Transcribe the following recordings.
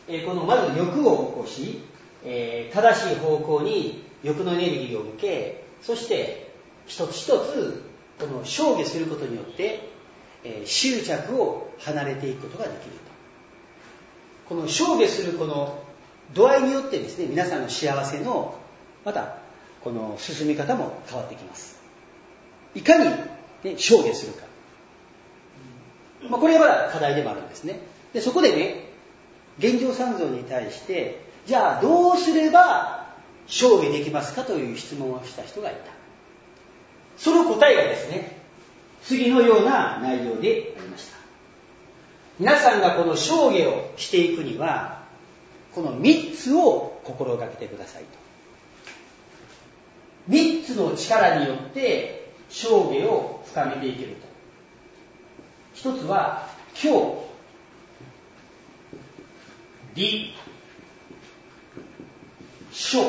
このまず欲を起こし、正しい方向に欲のエネルギーを向け、そして一つ一つこの生下することによって、執着を離れていくことができると。この生下するこの度合いによってですね、皆さんの幸せのまたこの進み方も変わってきます。いかに、ね、生下するか、これが課題でもあるんですね。でそこでね、現状三蔵に対してじゃあどうすれば生下できますかという質問をした人がいた。その答えがですね、次のような内容でありました。皆さんがこの生下をしていくにはこの3つを心がけてくださいと。3つの力によって生下を深めていけると。一つは教、理、証。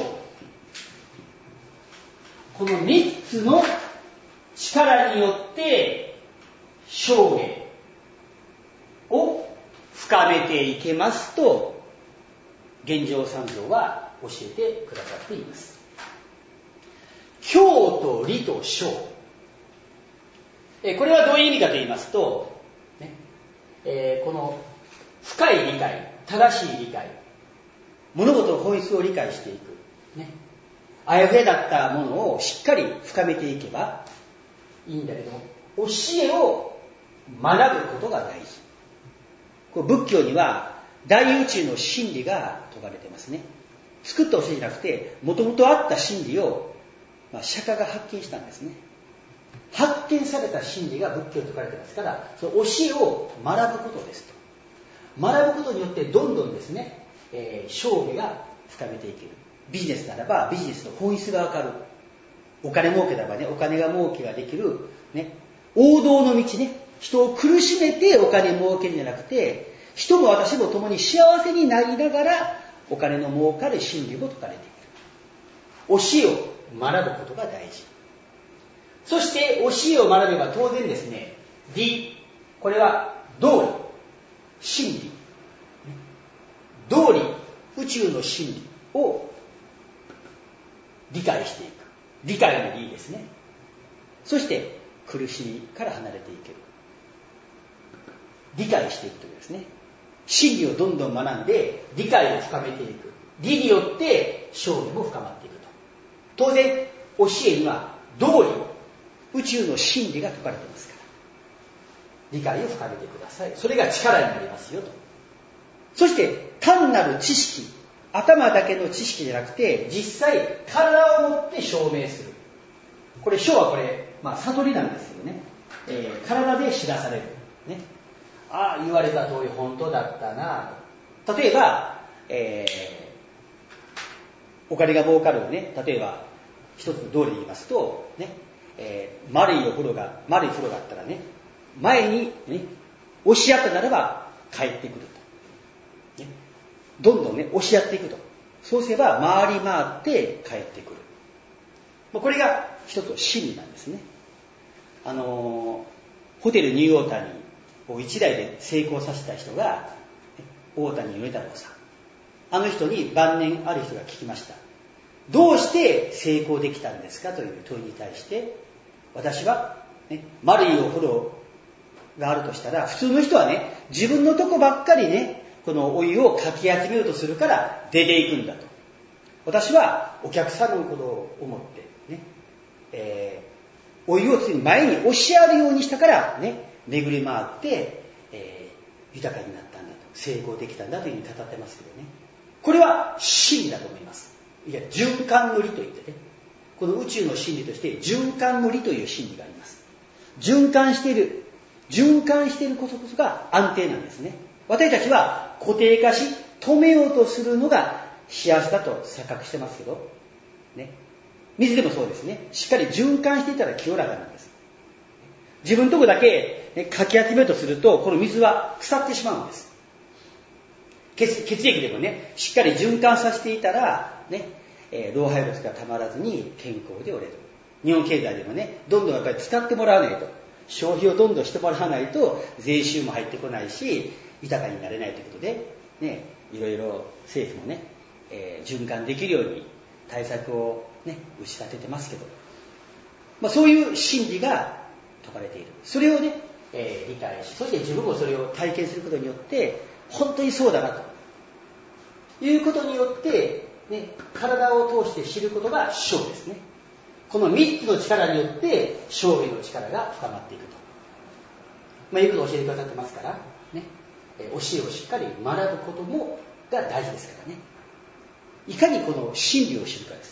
この3つの力によって生下を深めていけますと現状三蔵は教えてくださっています。教と理と証、これはどういう意味かと言いますと、この深い理解、正しい理解、物事の本質を理解していく、あやふやだったものをしっかり深めていけばいいんだけど、教えを学ぶことが大事。これ仏教には大宇宙の真理が説かれてますね。作った教えじゃなくて、もともとあった真理を、釈迦が発見したんですね。発見された真理が仏教に説かれてますから、その教えを学ぶことですと。学ぶことによってどんどんですね、生下が深めていける。ビジネスならばビジネスの本質がわかる。お金儲けならばね、お金が儲けができる、王道の道ね、人を苦しめてお金儲けるんじゃなくて、人も私も共に幸せになりながらお金の儲かる真理も説かれている。教えを学ぶことが大事。そして教えを学べば当然ですね、理、これは道理、真理、道理、宇宙の真理を理解していく。理解の理ですね。そして苦しみから離れていける。理解していくというですね。真理をどんどん学んで理解を深めていく。理によって生下も深まっていくと。当然教えには道理、宇宙の真理が説かれていますから、理解を深めてください。それが力になりますよと。そして単なる知識、頭だけの知識じゃなくて、実際体をもって証明する。これ証はこれ、悟りなんですよね。体で知らされる。ああ、言われた通り本当だったなと。例えば、お金が儲かるね、例えば一つの道理で言いますと、丸い風呂があったらね、前に、押し合ったならば帰ってくると。どんどん押し合っていくと。そうすれば回り回って帰ってくる。これが一つの真理なんですね。ホテルニューオータニを一代で成功させた人が大谷米太郎さん。あの人に晩年ある人が聞きました。どうして成功できたんですかという問いに対して、私は、丸いお風呂があるとしたら、普通の人は自分のとこばっかりこのお湯をかき集めようとするから出ていくんだと。私はお客さんのことを思ってお湯を常に前に押し合うようにしたから巡り回って、豊かになったんだと、成功できたんだというふうに語ってますけどね。これは真理だと思います。いや、循環の理といってこの宇宙の真理として循環の理という真理があります。循環していることこそが安定なんですね。私たちは固定化し止めようとするのが幸せだと錯覚してますけど水でもそうですね。しっかり循環していたら清らかなんです。自分のとこだけ、かき集めようとするとこの水は腐ってしまうんです。血液でもしっかり循環させていたら老廃物がたまらずに健康でおれる。日本経済でもどんどんやっぱり使ってもらわないと、消費をどんどんしてもらわないと税収も入ってこないし豊かになれないということで、 ね、いろいろ政府もね、循環できるように対策をね、打ち立ててますけど、そういう真理が説かれている。それをね、理解し、そして自分もそれを体験することによって、本当にそうだなということによって、ね、体を通して知ることが勝ですね。この3つの力によって勝利の力が深まっていくと。いうことを教えてくださってますから、ね、教えをしっかり学ぶこともが大事ですからね。いかにこの真理を知るかです。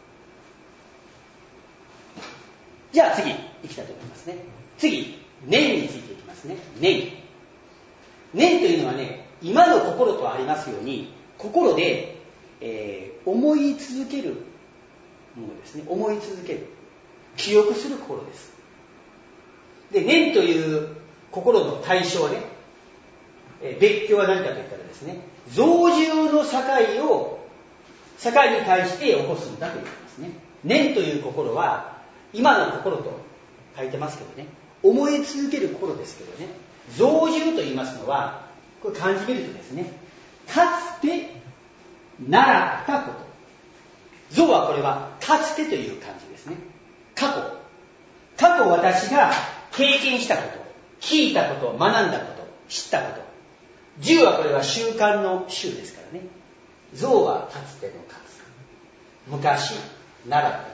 じゃあ次、いきたいと思いますね。次、念についていきますね。念。念というのはね、今の心とありますように、心で、思い続けるものですね。思い続ける。記憶する心です。で、念という心の対象はね、別居は何かと言ったらですね、増重の境に対して起こすんだということですね。念という心は、今の心と書いてますけどね、思い続ける心ですけどね、増重と言いますのは、これ漢字見るとですね、かつて習ったこと。増はこれはかつてという漢字ですね。過去私が経験したこと、聞いたこと、学んだこと、知ったこと。重はこれは習慣の習ですからね。増はかつてのかつ。昔習ったこと。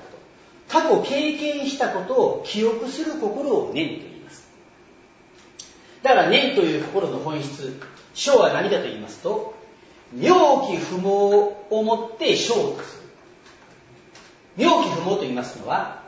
過去経験したことを記憶する心を念と言います。だから念という心の本質、生は何かと言いますと、妙奇不毛をもって生とする。妙奇不毛と言いますのは、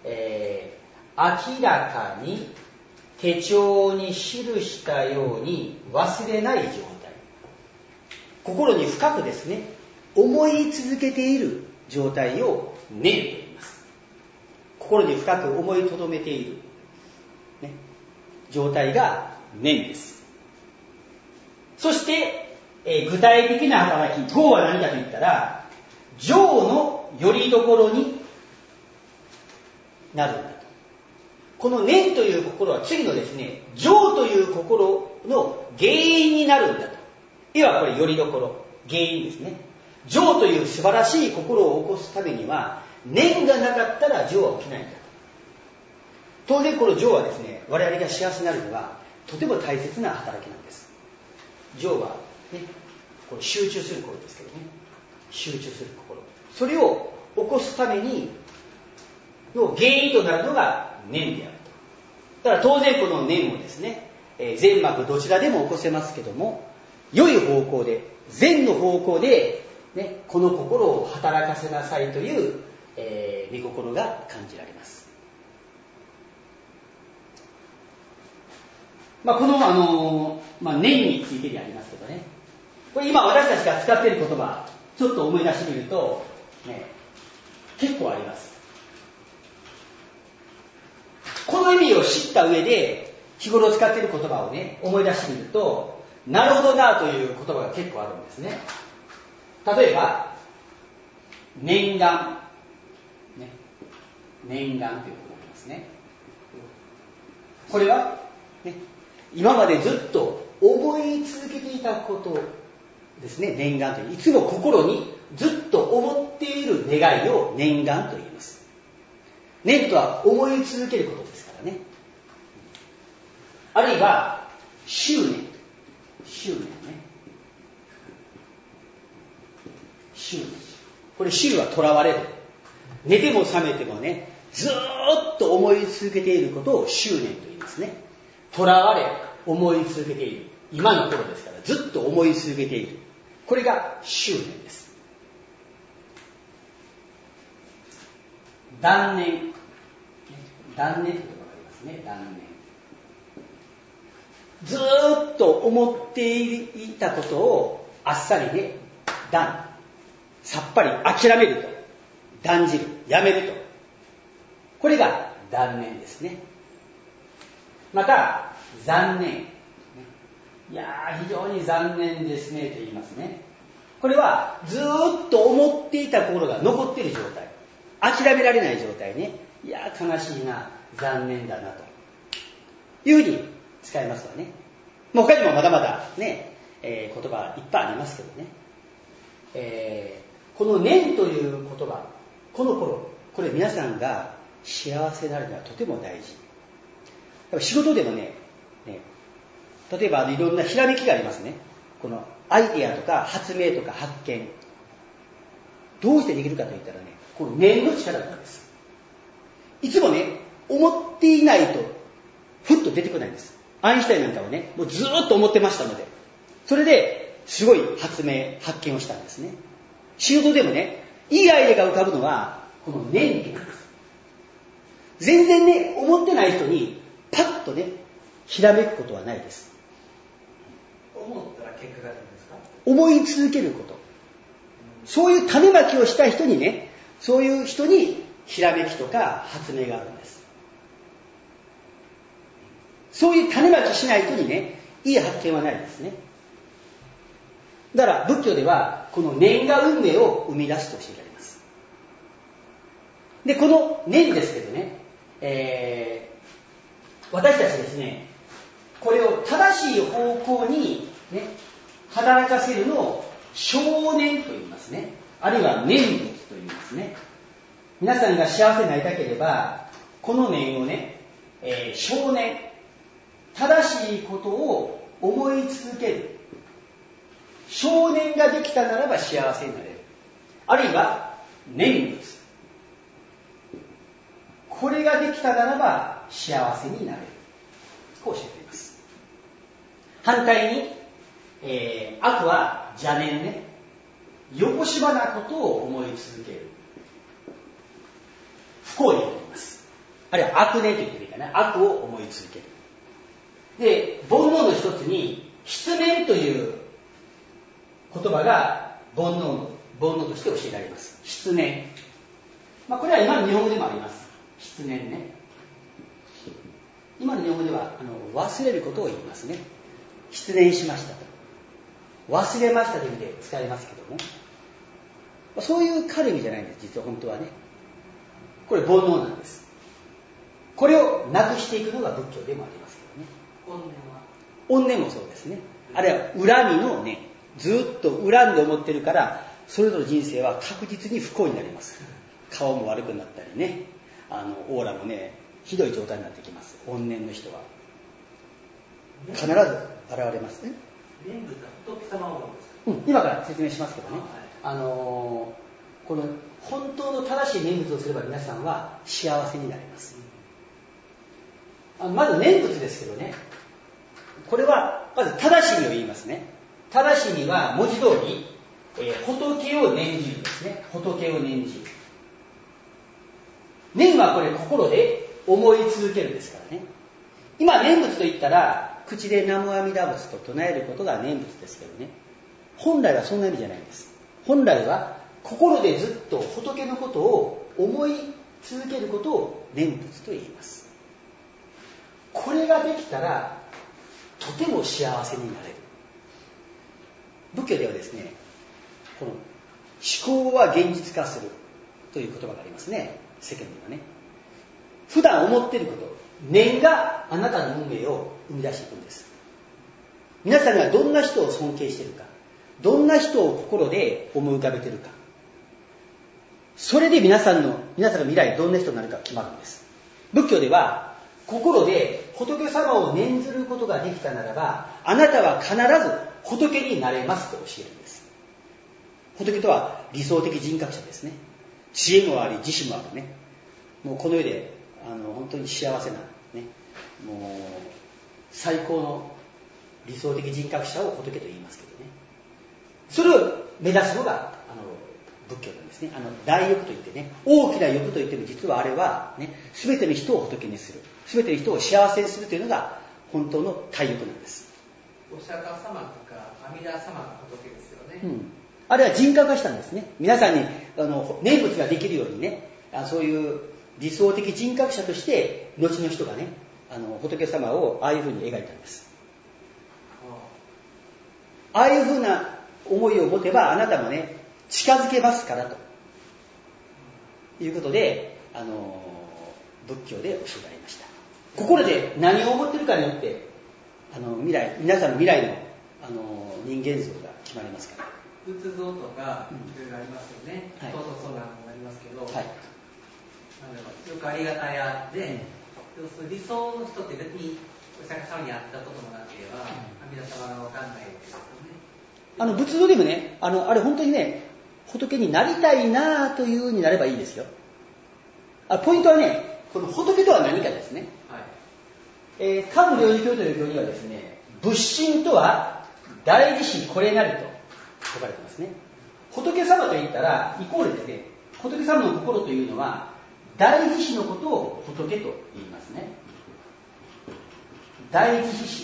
明らかに手帳に記したように忘れない状態。心に深くですね、思い続けている状態を念と言います。心に深く思いとどめている、ね、状態が念です。そして、具体的な働き、業は何かと言ったら、情の拠り所になるんだと。この念という心は次のですね、情という心の原因になるんだと。いわばこれ拠り所、原因ですね。情という素晴らしい心を起こすためには、念がなかったら情は起きないんだと。当然この情はですね、我々が幸せになるには、とても大切な働きなんです。情はね、これ集中する心ですけどね。集中する心。それを起こすためにの原因となるのが念であると。だから当然この念もですね、善悪どちらでも起こせますけども、良い方向で、善の方向で、ね、この心を働かせなさいという、御心が感じられます。この、念についてでありますけどね、これ今私たちが使っている言葉、ちょっと思い出してみると、ね、結構あります。この意味を知った上で、日頃使っている言葉をね、思い出してみると、なるほどなという言葉が結構あるんですね。例えば、念願。ね、念願ということがありますね。これは、ね、今までずっと思い続けていたことですね、念願という。いつも心にずっと思っている願いを念願と言います。念とは思い続けることですからね。あるいは、執念。執念ね。執念。これ、執は囚われる。寝ても覚めてもね、ずーっと思い続けていることを執念と言いますね。囚われ、思い続けている。今の頃ですから、ずっと思い続けている。これが執念です。断念。断念というのがありますね。断念。ずーっと思っていたことをあっさりね、さっぱり諦めると。断じる。やめると。これが断念ですね。また、残念。いやー、非常に残念ですねと言いますね。これはずーっと思っていた心が残っている状態。諦められない状態ね。いやー、悲しいな、残念だなというふうに使いますわね。他にもまだまだね、 言葉いっぱいありますけどね、この念という言葉、この頃、これ皆さんが幸せになるのはとても大事。仕事でもね、例えばいろんなひらめきがありますね。このアイデアとか発明とか発見、どうしてできるかといったらね、この念の力なんです。いつもね、思っていないとふっと出てこないんです。アインシュタインなんかはね、もうずーっと思ってましたので、それですごい発明発見をしたんですね。仕事でもね、いいアイデアが浮かぶのはこの念なんです。全然ね、思ってない人にパッとね、ひらめくことはないです。 思ったら結果が出るんですか？ 思い続けること。そういう種まきをした人にね、そういう人にひらめきとか発明があるんです。そういう種まきしない人にね、いい発見はないですね。だから仏教ではこの念が運命を生み出すと教えられます。で、この念ですけどね、私たちですね、これを正しい方向に、ね、働かせるのを正念と言いますね。あるいは念仏と言いますね。皆さんが幸せになりたければ、この念をね、正念、正しいことを思い続ける。正念ができたならば幸せになれる。あるいは念仏。これができたならば幸せになれる。こう教えています。反対に、悪は邪念ね。よこしばなことを思い続ける。不幸になります。あるいは悪念と言ってもいいかな。悪を思い続ける。で、煩悩の一つに、失念という言葉が煩悩として教えられます。失念。これは今の日本語でもあります。失念ね。今の日本語では忘れることを言いますね。失念しましたと。忘れましたという意味で使いますけども、そういう軽い意味じゃないんです。実は本当はね。これ煩悩なんです。これをなくしていくのが仏教でもありますけどね。怨念もそうですね。あるいは恨みの念。ずっと恨んで思ってるから、それぞれ人生は確実に不幸になります。顔も悪くなったりね、オーラもね、ひどい状態になってきます。怨念の人は必ず現れますね。 念仏は仏様をですか？今から説明しますけどね、この本当の正しい念仏をすれば皆さんは幸せになります。まず念仏ですけどね、これはまず正しみを言いますね。正しみは文字通り、仏を念じるですね。仏を念じる。念はこれ心で思い続けるですからね。今念仏と言ったら口で南無阿弥陀仏と唱えることが念仏ですけどね、本来はそんな意味じゃないんです。本来は心でずっと仏のことを思い続けることを念仏と言います。これができたらとても幸せになれる。仏教ではですね、この思考は現実化するという言葉がありますね。世間ではね、普段思っていること、念があなたの運命を生み出していくんです。皆さんがどんな人を尊敬しているか、どんな人を心で思い浮かべているか、それで皆さんの未来どんな人になるか決まるんです。仏教では心で仏様を念ずることができたならば、あなたは必ず仏になれますと教えるんです。仏とは理想的人格者ですね。知恵もあり知識もあるね。もうこの世で本当に幸せなね、もう最高の理想的人格者を仏と言いますけどね。それを目指すのが仏教なんですね。大欲といってね、大きな欲といっても実はあれはね、全ての人を仏にする、全ての人を幸せにするというのが本当の大欲なんです。 お釈迦様とか阿弥陀様が仏ですよね。 あれは人格化したんですね。皆さんに念仏ができるようにね、そういう理想的人格者として後の人がね、仏様をああいうふうに描いたんです。ああいうふうな思いを持てばあなたもね、近づけますからということで仏教で教えられました。心で何を思ってるかによって皆さんの未来の人間像が決まりますから。 仏像とかいろいろありますよね。そうそうなんもありますけど、なんだろう、よくありがたやで、理想の人って別にお釈迦様に会ったこともなければ、阿弥陀様がわかんないですよね。 仏像でもね、あれ本当にね、仏になりたいなという風になればいいですよ。ポイントはね、この仏とは何かですね。漢無量寿経という経にはですね、仏心とは大慈悲これなりと書かれてますね。仏様といったらイコールですね、仏様の心というのは大慈悲のことを仏と言いますね。大慈悲心、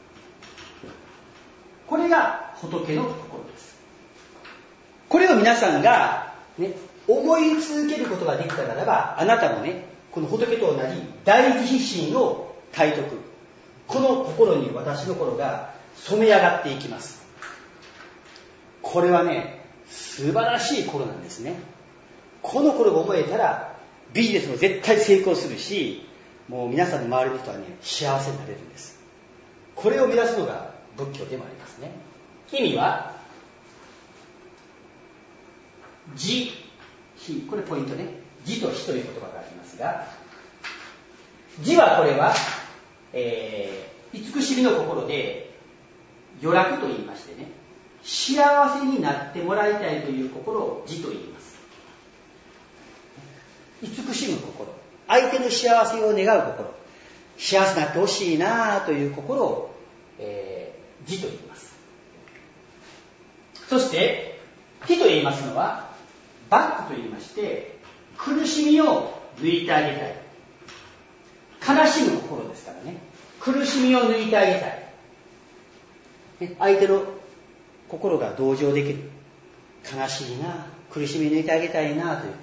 これが仏の心です。これを皆さんが、ね、思い続けることができたならば、あなたもね、この仏と同じ大慈悲心を体得、この心に私の心が染め上がっていきます。これはね、素晴らしい心なんですね。この心が思えたらビジネスも絶対成功するし、もう皆さんの周りの人はね、幸せになれるんです。これを目指すのが仏教でもありますね。意味は慈悲、これポイントね。慈と悲という言葉がありますが、慈はこれは、慈しみの心で余楽と言いましてね、幸せになってもらいたいという心を慈と言います。慈しむ心、相手の幸せを願う心、幸せになってほしいなという心を、慈と言います。そして悲と言いますのはバックと言いまして、苦しみを抜いてあげたい、悲しむ心ですからね、苦しみを抜いてあげたい、相手の心が同情できる、悲しいな、苦しみ抜いてあげたいなという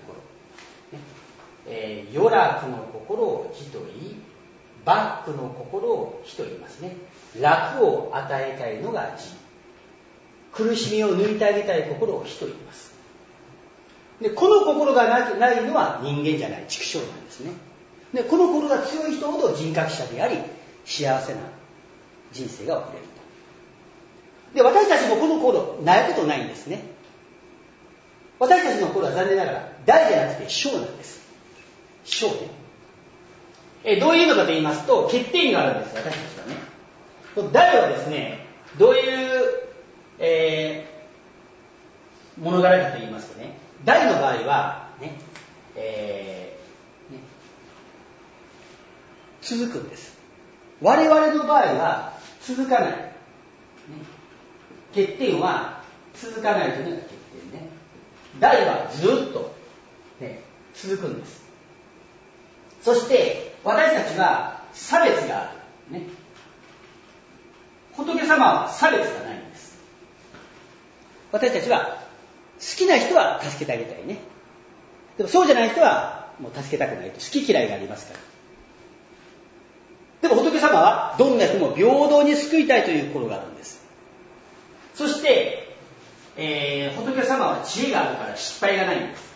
心、余楽の心を慈と言い、バックの心を悲と言いますね。楽を与えたいのが慈、苦しみを抜いてあげたい心を悲と言います。で、この心がないのは人間じゃない、畜生なんですね。で、この心が強い人ほど人格者であり、幸せな人生が送れると。で、私たちもこの心ないことないんですね。私たちの心は残念ながら大じゃなくて小なんです。小ね。どういうのかと言いますと、欠点があるんです、私たちはね。大はですね、どういう、物柄かと言いますとね、大の場合は、ね、続くんです。我々の場合は続かない。ね、欠点は続かないというのが欠点ね。大はずっと、ね、続くんです。そして私たちは差別がある。ね、仏様は差別がないんです。私たちは好きな人は助けてあげたいね。でもそうじゃない人はもう助けたくないと、好き嫌いがありますから。でも仏様はどんな人も平等に救いたいという心があるんです。そして、仏様は知恵があるから失敗がないんです。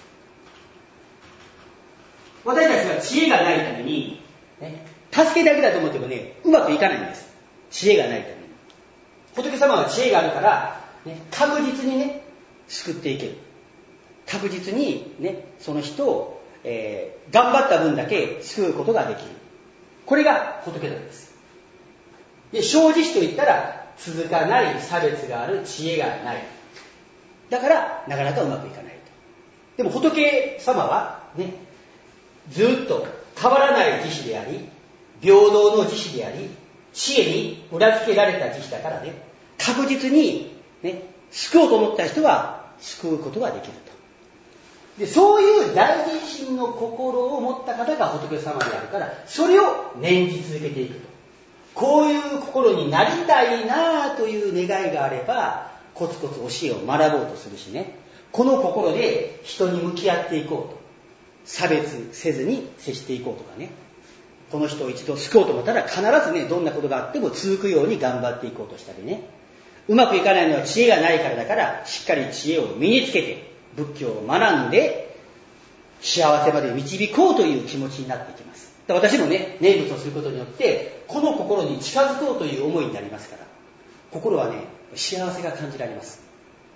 私たちは知恵がないために、ね、助けてあげたいと思ってもね、うまくいかないんです。知恵がないために。仏様は知恵があるから、ね、確実にね、救っていける。確実にね、その人を、頑張った分だけ救うことができる。これが仏なんです。で、正直と言ったら、続かない、差別がある、知恵がない。だから、なかなかうまくいかないと。でも仏様はね、ずっと変わらない慈悲であり、平等の慈悲であり、知恵に裏付けられた慈悲だからね、確実にね、救おうと思った人は救うことができると。で、そういう大慈心の心を持った方が仏様であるから、それを念じ続けていくと。こういう心になりたいなという願いがあれば、コツコツ教えを学ぼうとするしね、この心で人に向き合っていこうと。差別せずに接していこうとかね、この人を一度救おうと思ったら必ずね、どんなことがあっても続くように頑張っていこうとしたりね、うまくいかないのは知恵がないからだから、しっかり知恵を身につけて仏教を学んで幸せまで導こうという気持ちになってきます。私もね、念仏をすることによってこの心に近づこうという思いになりますから、心はね、 幸せが感じられます。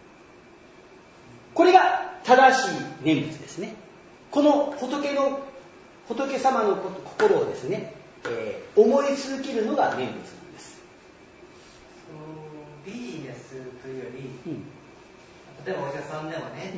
これが正しい念仏ですね。この仏様の心をですね、思い続けるのが念仏なんです。 ビジネスというより、例えばお医者さんでもね、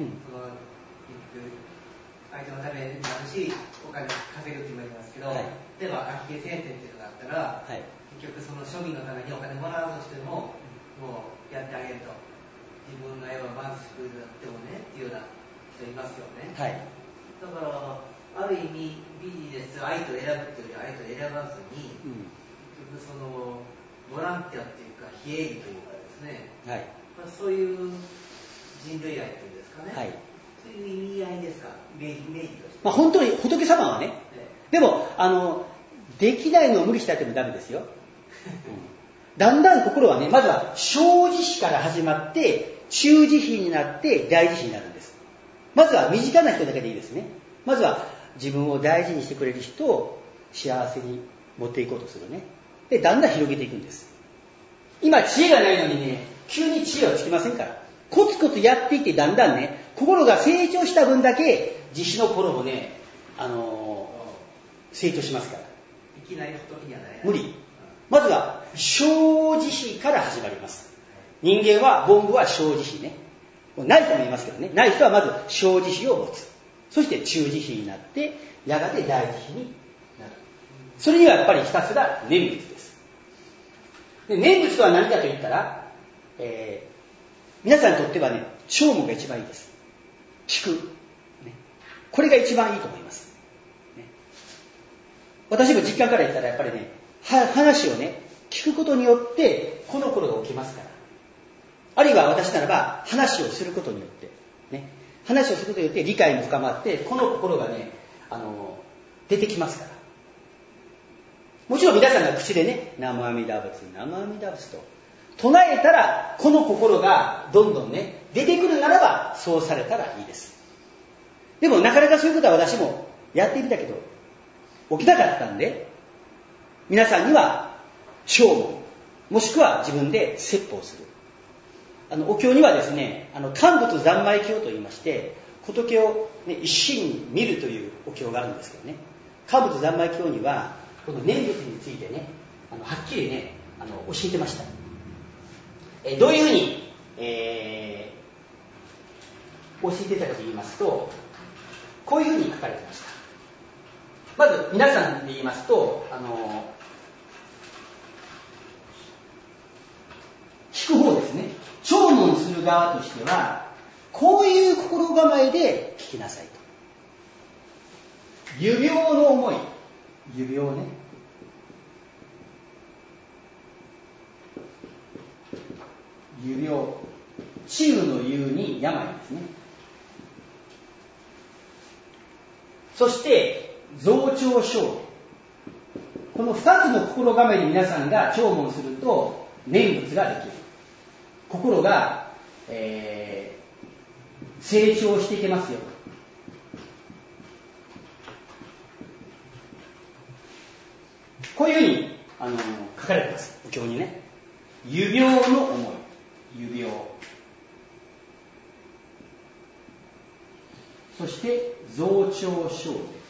相手のためになるし、お金稼ぐって言いますけど、例えば秋毛先生っていうのがあったら、結局その庶民のためにお金もらうとしても、もうやってあげると。自分の絵は貧しくなってもねっていうような人いますよね。だからある意味ビジネス愛と選ぶっていうより愛と選ばずに、結局そのボランティアっていうか非営利というかですね、そういう人類愛というんですかね、そういう意味合いですか、イメージとして。 本当に仏様はね、でもできないのを無理してやってもダメですよ。だんだん心はね、まずは小慈悲から始まって中慈悲になって大慈悲になるんです。まずは身近な人だけでいいですね。まずは自分を大事にしてくれる人を幸せに持っていこうとするね。で、だんだん広げていくんです。今知恵がないのにね、急に知恵はつきませんから。コツコツやっていってだんだんね、心が成長した分だけ慈悲の心もね、成長しますから。 いきなり仏にはなれない。 無理。まずは小慈悲から始まります。人間は凡夫は小慈悲ね。ない人もいますけどね。ない人はまず小慈悲を持つ。そして中慈悲になって、やがて大慈悲になる。それにはやっぱりひたすら念仏です。で、念仏とは何かと言ったら、皆さんにとってはね、聴聞が一番いいです。聞く、ね。これが一番いいと思います。ね、私も実感から言ったらやっぱりね、話をね、聞くことによってこの心が起きますから。あるいは私ならば話をすることによって、ね、話をすることによって理解も深まって、この心がね、出てきますから。もちろん皆さんが口でね、南無阿弥陀仏、南無阿弥陀仏と唱えたら、この心がどんどんね、出てくるならば、そうされたらいいです。でもなかなかそういうことは私もやってみたけど、起きなかったんで、皆さんには聴聞、もしくは自分で説法する。お経にはですね、観仏三昧経と言いまして、仏を、ね、一心に見るというお経があるんですけどね、観仏三昧経にはこの念仏についてね、はっきりね、教えてました。どういうふうに、教えてたかと言いますと、こういうふうに書かれてました。まず皆さんで言いますと、聞く方ですね。聴聞する側としては、こういう心構えで聞きなさいと。指病の思い、指病ね。指病、治癒の癒に病ですね。そして増長生。この2つの心構えで皆さんが聴聞すると念仏ができる。心が、成長していけますよ。こういうふうに書かれてます。お経にね。指病の思い。指病。そして増長生。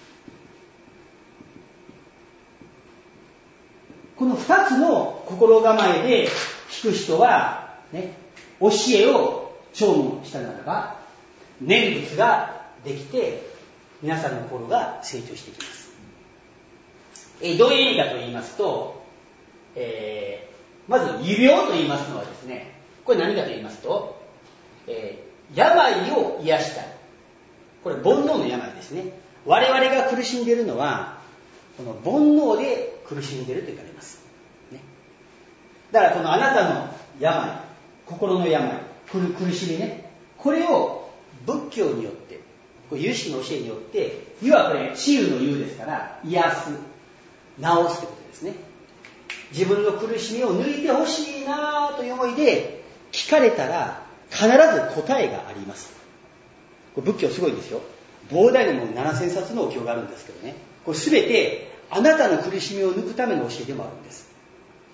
この2つの心構えで聞く人はね、教えを聴聞したならば念仏ができて皆さんの心が成長していきます。どういう意味かと言いますと、まず指病と言いますのはですね、これ何かと言いますと、病を癒したい。これ煩悩の病ですね。我々が苦しんでいるのはこの煩悩で苦しんでいると言われます、ね、だからこのあなたの病、心の病、苦しみね、これを仏教によって、有識の教えによって、いわばこれ治癒の癒ですから癒す、治すってことですね。自分の苦しみを抜いてほしいなという思いで聞かれたら必ず答えがあります。これ仏教すごいんですよ。膨大なもう7000冊のお経があるんですけどね、これ全てあなたの苦しみを抜くための教えでもあるんです。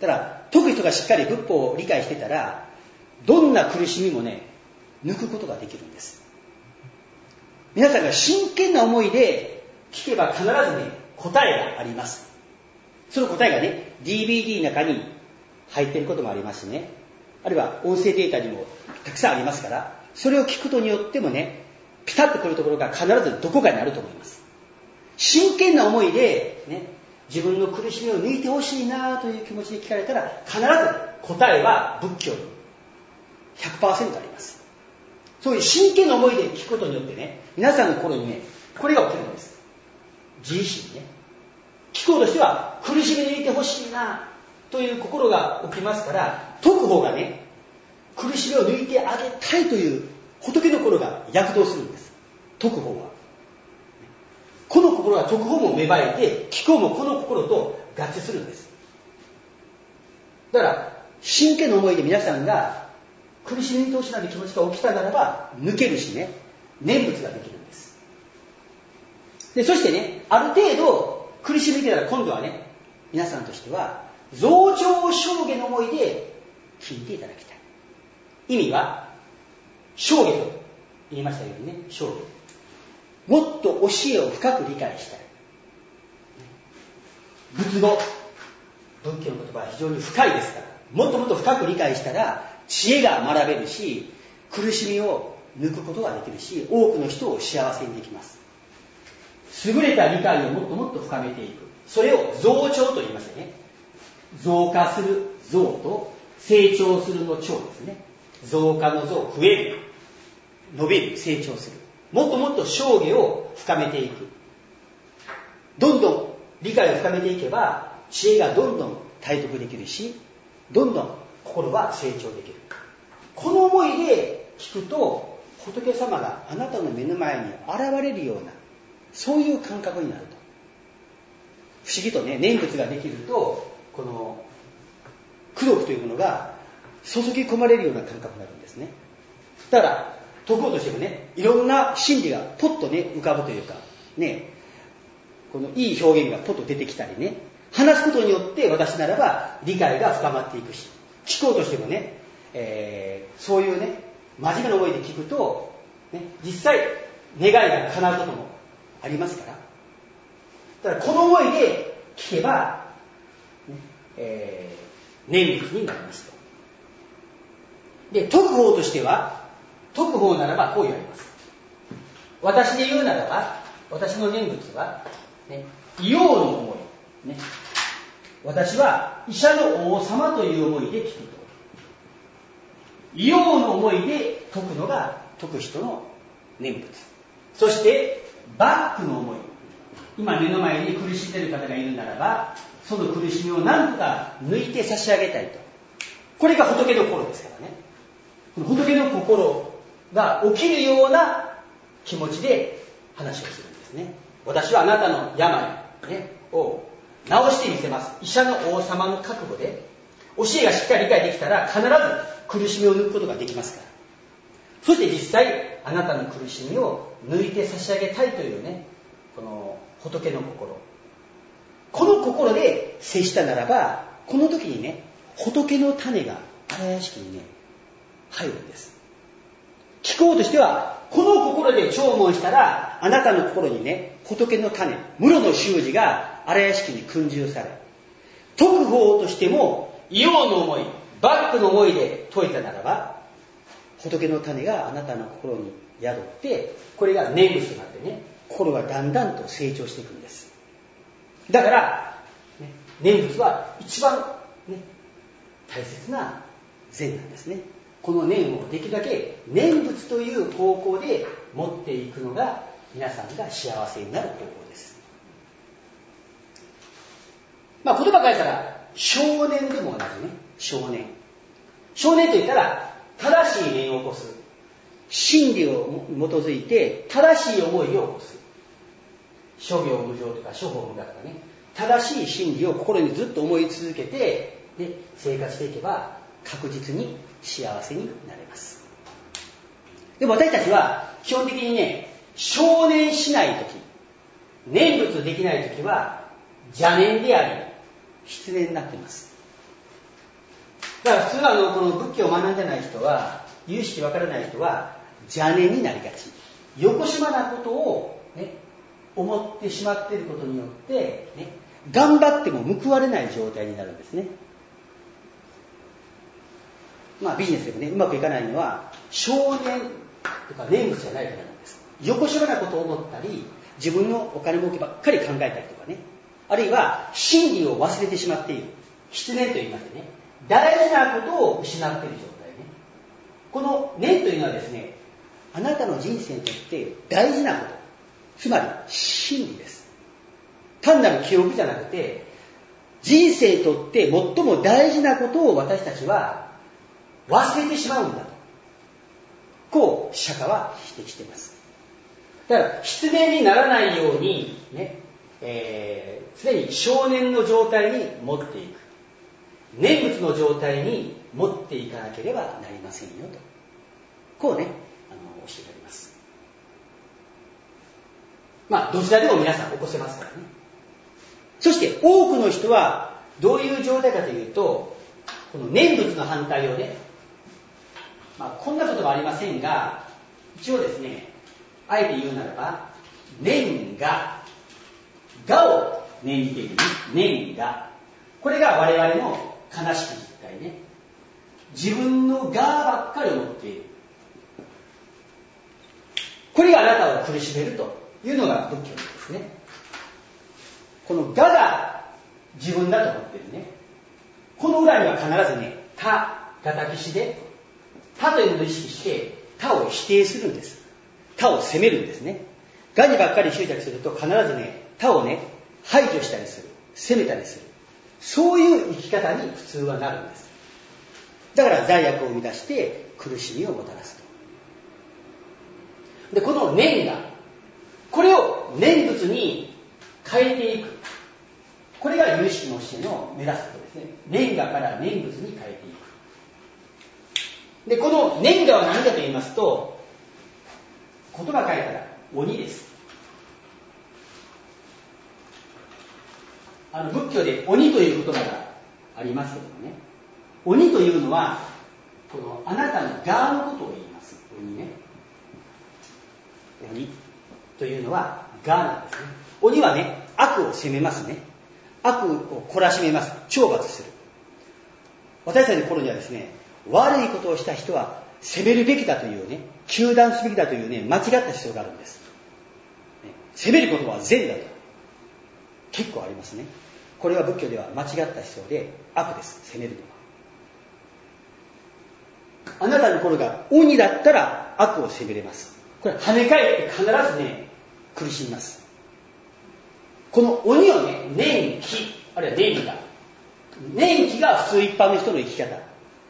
だから解く人がしっかり仏法を理解してたら、どんな苦しみもね、抜くことができるんです。皆さんが真剣な思いで聞けば必ずね、答えがあります。その答えがね、DVD の中に入っていることもありますしね、あるいは音声データにもたくさんありますから、それを聞くことによってもね、ピタッとくるところが必ずどこかにあると思います。真剣な思いで、ね、自分の苦しみを抜いてほしいなという気持ちで聞かれたら、必ず答えは仏教に 100% あります。そういう真剣な思いで聞くことによってね、皆さんの心にね、これが起きるんです。自意識にね。聞こうとしては、苦しみ抜いてほしいなという心が起きますから、解く方がね、苦しみを抜いてあげたいという仏の心が躍動するんです。解く方は。この心は解く方も芽生えて、聞く方もこの心と合致するんです。だから、真剣な思いで皆さんが苦しみに通しなる気持ちが起きたならば、抜けるしね、念仏ができるんです。で、そしてね、ある程度苦しみてたら今度はね、皆さんとしては、増上生下の思いで聞いていただきたい。意味は、生下と言いましたようにね、生下。もっと教えを深く理解したい。仏語、仏教の言葉は非常に深いですから、もっともっと深く理解したら、知恵が学べるし、苦しみを抜くことができるし、多くの人を幸せにできます。優れた理解をもっともっと深めていく。それを増長と言いましてね。増加する増と成長するの長ですね。増加の増、増える、伸びる、成長する。もっともっと生涯を深めていく。どんどん理解を深めていけば、知恵がどんどん体得できるし、どんどん心は成長できる。この思いで聞くと、仏様があなたの目の前に現れるような、そういう感覚になると。不思議とね、念仏ができると、この功徳というものが注ぎ込まれるような感覚になるんですね。だから解こうとしてもね、いろんな真理がポッとね浮かぶというかね、このいい表現がポッと出てきたりね、話すことによって私ならば理解が深まっていくし、聞こうとしてもね、そういうね真面目な思いで聞くと、ね、実際願いが叶うこともありますから、だからこの思いで聞けば、ね、念仏になりますと。で、解く方としては、解く方ならばこう言われます。私で言うならば、私の念仏は、ね、異様の思い、ね。私は医者の王様という思いで聞くと。異様の思いで解くのが解く人の念仏。そして、バックの思い。今目の前に苦しんでいる方がいるならば、その苦しみを何とか抜いて差し上げたいと。これが仏の心ですからね。この仏の心が起きるような気持ちで話をするんですね。私はあなたの病、ね、を治してみせます。医者の王様の覚悟で、教えがしっかり理解できたら必ず苦しみを抜くことができますから。そして実際、あなたの苦しみを抜いて差し上げたいというね、この仏の心。この心で接したならば、この時にね、仏の種が荒屋敷にね、入るんです。聞こうとしては、この心で聴聞したら、あなたの心にね、仏の種、室の習字が荒屋敷に訓授され、解く方としても、異様の思い、バックの思いで解いたならば、仏の種があなたの心に宿って、これが念仏となってね、心がだんだんと成長していくんです。だから、ね、念仏は一番、ね、大切な善なんですね。この念をできるだけ念仏という方向で持っていくのが皆さんが幸せになる方法です。まあ言葉変えたら少年でも同じね。少年。少年と言ったら正しい念を起こす。真理を基づいて正しい思いを起こす。諸行無常とか諸法無我とかね。正しい真理を心にずっと思い続けて、で生活していけば確実に幸せになれます。でも私たちは基本的にね、少年しないとき、念仏できないときは邪念であり、失念になっています。 だから普通はこの仏教を学んでない人は、有識わからない人は邪念になりがち。よこしまなことを、ね、思ってしまっていることによって、ね、頑張っても報われない状態になるんですね。ビジネスでもね、うまくいかないのは少年とか念仏じゃないからなんです。よこしまなことを思ったり、自分のお金儲けばっかり考えたりとかね、あるいは真理を忘れてしまっている。失念と言いましてね、大事なことを失っている状態ね。この念というのはですね、あなたの人生にとって大事なこと、つまり真理です。単なる記憶じゃなくて、人生にとって最も大事なことを私たちは忘れてしまうんだと、こう釈迦は指摘しています。だから失念にならないようにね、常に少年の状態に持っていく、念仏の状態に持っていかなければなりませんよと、こうね、教えてあります。どちらでも皆さん起こせますからね。そして多くの人はどういう状態かというと、この念仏の反対をね、こんなことはありませんが、一応ですね、あえて言うならば、念が、我を念じている念が、これが我々の悲しき実態ね。自分の我ばっかりを持っている。これがあなたを苦しめるというのが仏教ですね。この我が自分だと思っているね。この裏には必ずね、他、敵視で、他というものを意識して他を否定するんです。他を責めるんですね。我にばっかり執着すると必ずね、他をね、排除したりする、責めたりする、そういう生き方に普通はなるんです。だから罪悪を生み出して苦しみをもたらすと。で、この念が、これを念仏に変えていく、これが有識の教えの目指すことですね。念がから念仏に変えていく。で、この念がは何かと言いますと、言葉変えたら鬼です。仏教で鬼という言葉がありますけどもね、鬼というのはこのあなたの我のことを言います。鬼ね。鬼というのは我なんですね。鬼はね、悪を責めますね。悪を懲らしめます。懲罰する。私たちの頃にはですね、悪いことをした人は責めるべきだというね、糾弾すべきだというね、間違った思想があるんです。責めることは善だと結構ありますね。これは仏教では間違った思想で悪です。責めるのは。あなたの心が鬼だったら悪を責めれます。これ跳ね返って必ずね、苦しみます。この鬼をね、念気、あるいは念気が普通一般の人の生き方。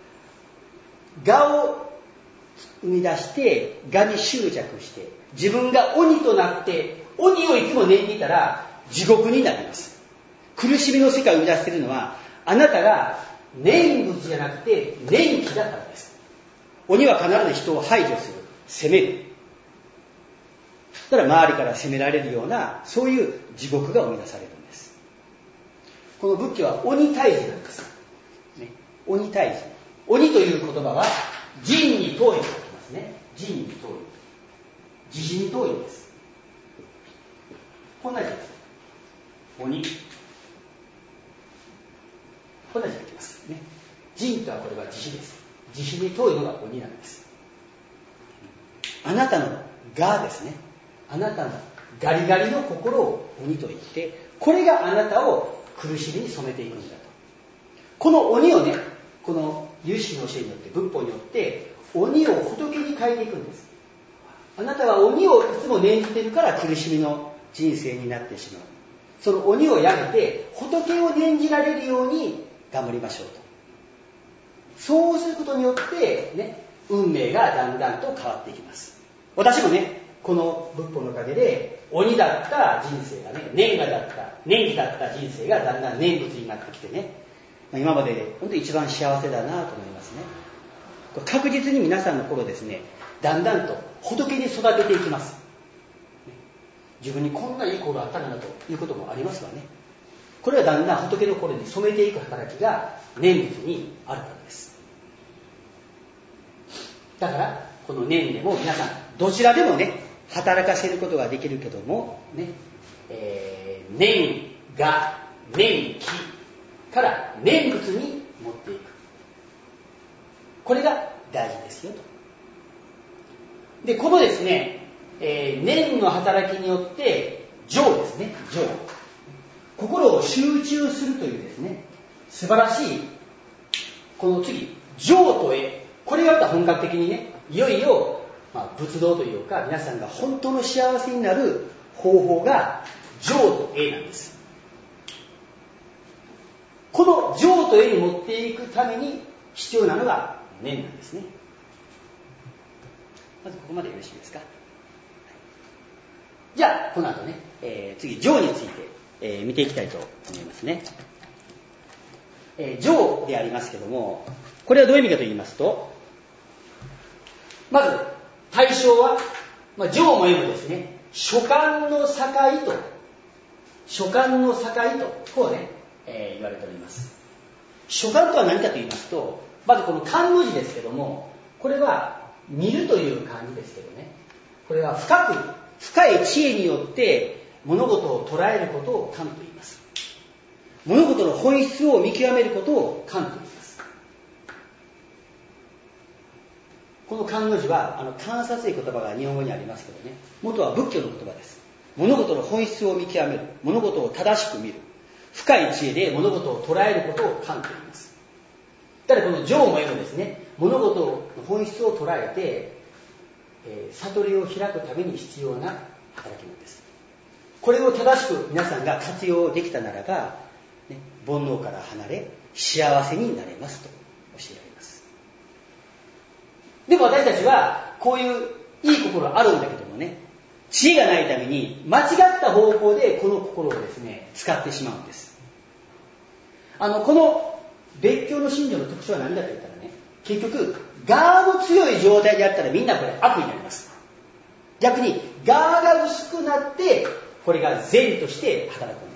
我を生み出して我に執着して自分が鬼となって鬼をいつも念じたら地獄になります。苦しみの世界を生み出しているのはあなたが念仏じゃなくて念気だからです。鬼は必ず人を排除する、責める。そしたら周りから責められるようなそういう地獄が生み出されるんです。この仏教は鬼退治なんです、ね、鬼退治。鬼という言葉は仁に遠いと書きますね。仁に遠い、慈悲に遠いんです。こんな字です。鬼、こんな字書きますね。仁とはこれは慈悲です。慈悲に遠いのが鬼なんです。あなたの我ですね。あなたのガリガリの心を鬼と言って、これがあなたを苦しみに染めていくんだと。この鬼をね、この有識の教えによって仏法によって鬼を仏に変えていくんです。あなたは鬼をいつも念じているから苦しみの人生になってしまう。その鬼をやめて仏を念じられるように頑張りましょうと。そうすることによってね、運命がだんだんと変わっていきます。私もね、この仏法のおかげで鬼だった人生がね、念気だった人生がだんだん念仏になってきてね、今までで本当に一番幸せだなと思いますね。確実に皆さんの頃ですね、だんだんと仏に育てていきます。自分にこんないい心あったんだなということもありますわね。これはだんだん仏の心に染めていく働きが念仏にあるからです。 だからこの念でも皆さんどちらでもね働かせることができるけどもね、念が念気から念仏に持っていく、これが大事ですよと。でこのですね、念の働きによって情ですね、情、心を集中するというですね素晴らしい、この次情と絵、これがまた本格的にねいよいよ、仏道というか皆さんが本当の幸せになる方法が情と絵なんです。この情と絵に持っていくために必要なのが念なんですね。まずここまでよろしいですか。じゃあこの後ね、次情について、見ていきたいと思いますね。情でありますけども、これはどういう意味かと言いますと、まず対象は、情も絵もですね、所感の境とこうね、言われております。所感とは何かと言いますと、まずこの観の字ですけども、これは見るという漢字ですけどね、これは深い知恵によって物事を捉えることを観と言います。物事の本質を見極めることを観と言います。この観の字は観察という言葉が日本語にありますけどね、元は仏教の言葉です。物事の本質を見極める、物事を正しく見る、深い知恵で物事を捉えることを観と言います。ただこの情も絵もですね、物事の本質を捉えて、悟りを開くために必要な働きなんです。これを正しく皆さんが活用できたならば、ね、煩悩から離れ幸せになれますと教えられます。でも私たちはこういういい心あるんだけどもね、知恵がないために間違った方向でこの心をですね使ってしまうんです。この別教の信条の特徴は何だと言ったらね、結局我の強い状態であったらみんなこれ悪になります。逆に我が薄くなってこれが善として働くんです。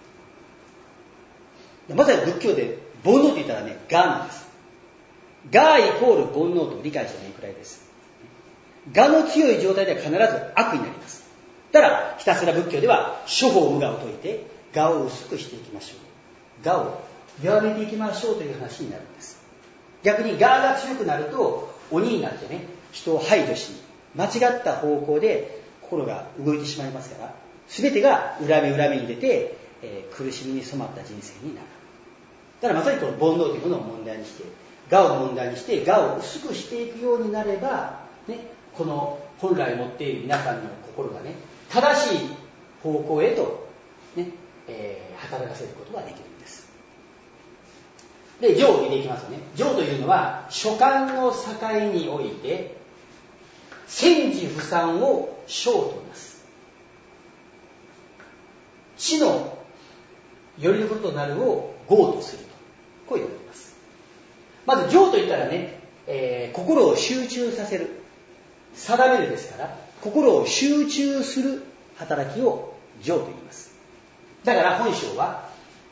まさに仏教で煩悩と言ったらね、我なんです。我イコール煩悩と理解してもいいくらいです。我の強い状態では必ず悪になります。だからひたすら仏教では諸法無我を説いて我を薄くしていきましょう、我を弱めていきましょうという話になるんです。逆に我が強くなると鬼になってね、人を排除し間違った方向で心が動いてしまいますから、全てが恨みに出て、苦しみに染まった人生になる。だからまさにこの煩悩というものを問題にして、我を問題にして我を薄くしていくようになれば、ね、この本来持っている皆さんの心がね、正しい方向へと、ね、働かせることができるんです。で、情を見ていきますよね。情というのは所感の境において戦時不散を生となす。知のよりどころとなるを業とすると、こう言われています。まず情といったらね、心を集中させる、定めるですから、心を集中する働きを情と言います。だから本性は、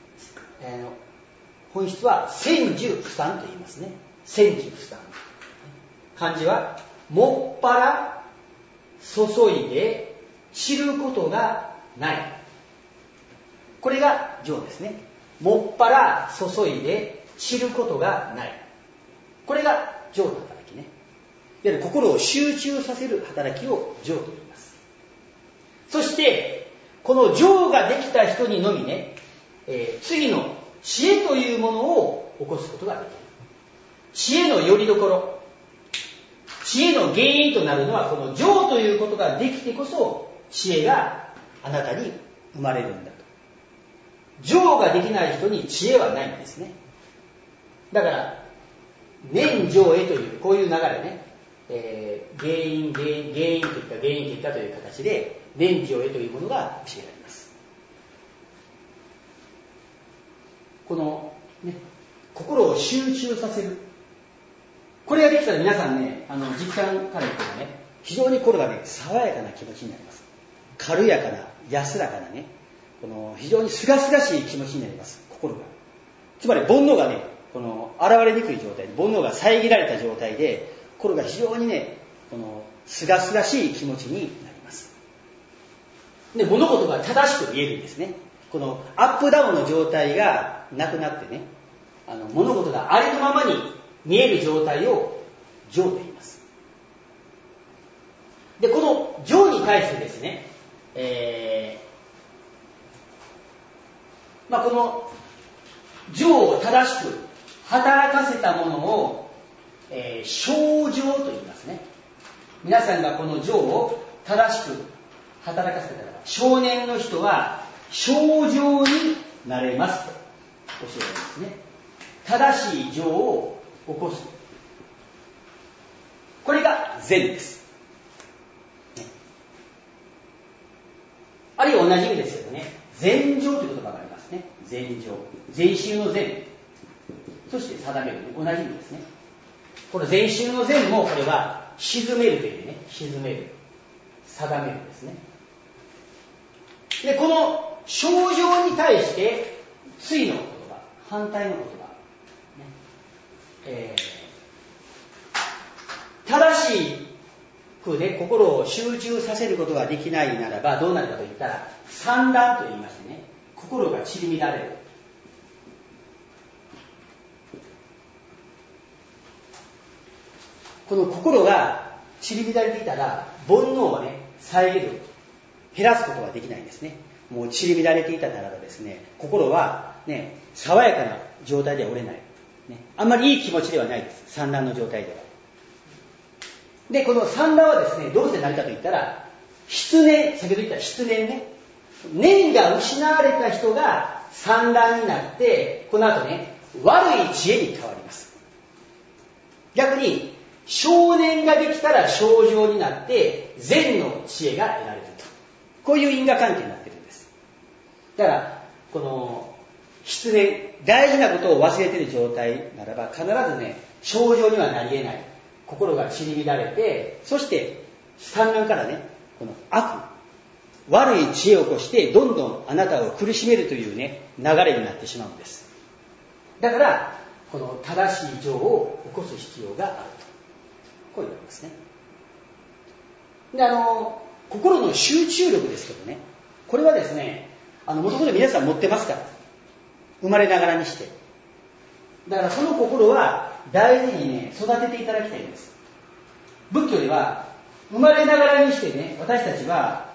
本質は戦時不散と言いますね。戦時不散。漢字はもっぱら注いで散ることがない。これが情ですね。もっぱら注いで散ることがない。これが情の働きね。いわゆる心を集中させる働きを情と言います。そしてこの情ができた人にのみね、次の知恵というものを起こすことができる。知恵のよりどころ、知恵の原因となるのはこの情ということができてこそ知恵があなたに生まれるんだと。情ができない人に知恵はないんですね。だから念情へというこういう流れね、原因結果という形で念情へというものが教えられます。このね、心を集中させる、これができたら皆さんね、実感から言ってもね、非常に心がね、爽やかな気持ちになります。軽やかな安らかなね、この非常に清々しい気持ちになります。心が、つまり煩悩がね、この現れにくい状態で、煩悩が遮られた状態で心が非常にね、このすがすがしい気持ちになります。で、物事が正しく見えるんですね。このアップダウンの状態がなくなってね、物事がありのままに見える状態を情と言います。で、この情に対してですね、この情を正しく働かせたものを、正情と言いますね。皆さんがこの情を正しく働かせたら、少年の人は正情になれますと教えられますね。正しい情を起こす。これが善です。あるいは同じ意味ですけどね、善情という言葉がありますね。善情。善習の善。そして定める。同じ意味ですね。この善習の善も、これは鎮めるというね、鎮める。定めるですね。で、この正情に対して、対の言葉、反対の言葉、ね、正しくね、心を集中させることができないならば、どうなるかといったら、散乱と言いましてね、心が散り乱れる。この心が散り乱れていたら、煩悩をね、遮る、減らすことができないんですね。もう散り乱れていたならばですね、心はね、爽やかな状態では折れない。ね、あんまりいい気持ちではないです。散乱の状態では。で、この散乱はですね、どうしてなるかといったら、失念、先ほど言った失念ね。念が失われた人が散乱になって、この後ね、悪い知恵に変わります。逆に、少年ができたら正情になって、善の知恵が得られると。こういう因果関係になっているんです。だから、この、失念、大事なことを忘れている状態ならば、必ずね、正情にはなり得ない。心が散り乱れて、そして散乱からね、この悪、悪い知恵を起こして、どんどんあなたを苦しめるというね、流れになってしまうんです。だから、この正しい情を起こす必要があると。こう言われますね。で、心の集中力ですけどね、これはですね、もともと皆さん持ってますから、生まれながらにして。だからその心は大事にね、育てていただきたいんです。仏教では、生まれながらにしてね、私たちは、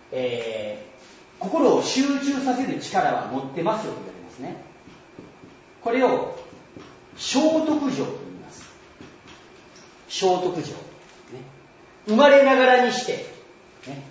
心を集中させる力は持ってますよと言われますね。これを、聖徳情と言います。聖徳情。ね、生まれながらにして、ね、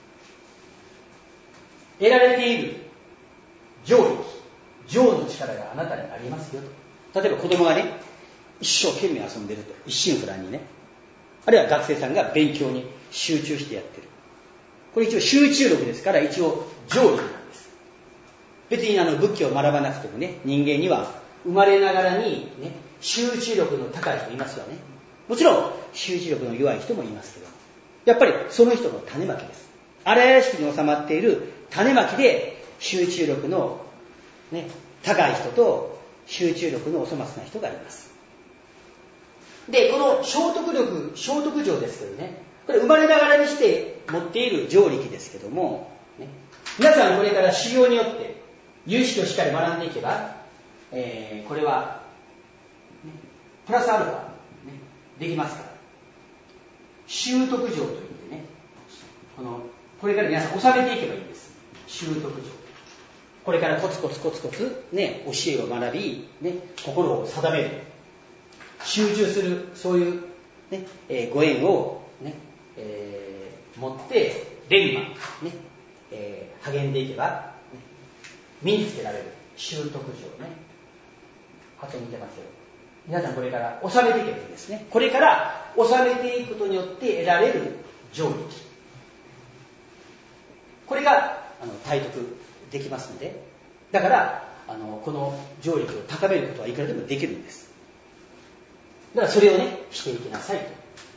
得られている情力、情の力があなたにありますよと。例えば子供がね、一生懸命遊んでると、一心不乱にね。あるいは学生さんが勉強に集中してやってる。これ一応集中力ですから、一応情力なんです。別に仏教を学ばなくてもね、人間には生まれながらにね、集中力の高い人いますよね。もちろん集中力の弱い人もいますけど、やっぱりその人の種まきです。荒屋敷に収まっている種まきで集中力の、ね、高い人と集中力のお粗末な人がいます。で、この聖徳情ですけどね、これ生まれながらにして持っている情力ですけども、ね、皆さんこれから修行によって有識をしっかり学んでいけば、これは、ね、プラスアルファ、ね、できますから。習得情といってね、これから皆さん収めていけばいいんです。習得情。これからコツコツね、教えを学び、ね、心を定める。集中する、そういう、ね、ご縁を、ね、持って、練馬、ね、励んでいけば、ね、身につけられる。習得情ね。発音似てますよ。皆さんこれから収めていけばいいんですね。これから収めていくことによって得られる情力。これが体得できますので、だからこの情力を高めることはいくらでもできるんです。だからそれをね、していきなさいと。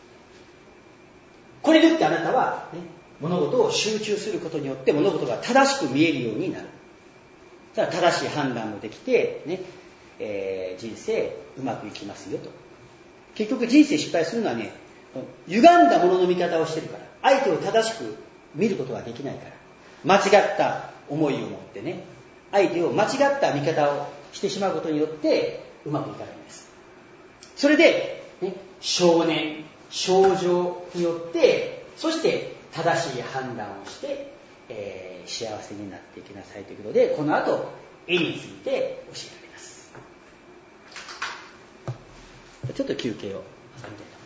これによってあなたは、ね、物事を集中することによって物事が正しく見えるようになる。だから正しい判断もできて、ね、人生うまくいきますよと。 結局人生失敗するのはね、歪んだものの見方をしてるから、相手を正しく見ることができないから、間違った思いを持ってね、相手を間違った見方をしてしまうことによってうまくいかないんです。それで、ね、少年少女によって、そして正しい判断をして、幸せになっていきなさいということで、この後絵について教えられます。ちょっと休憩を挟みたいと思います。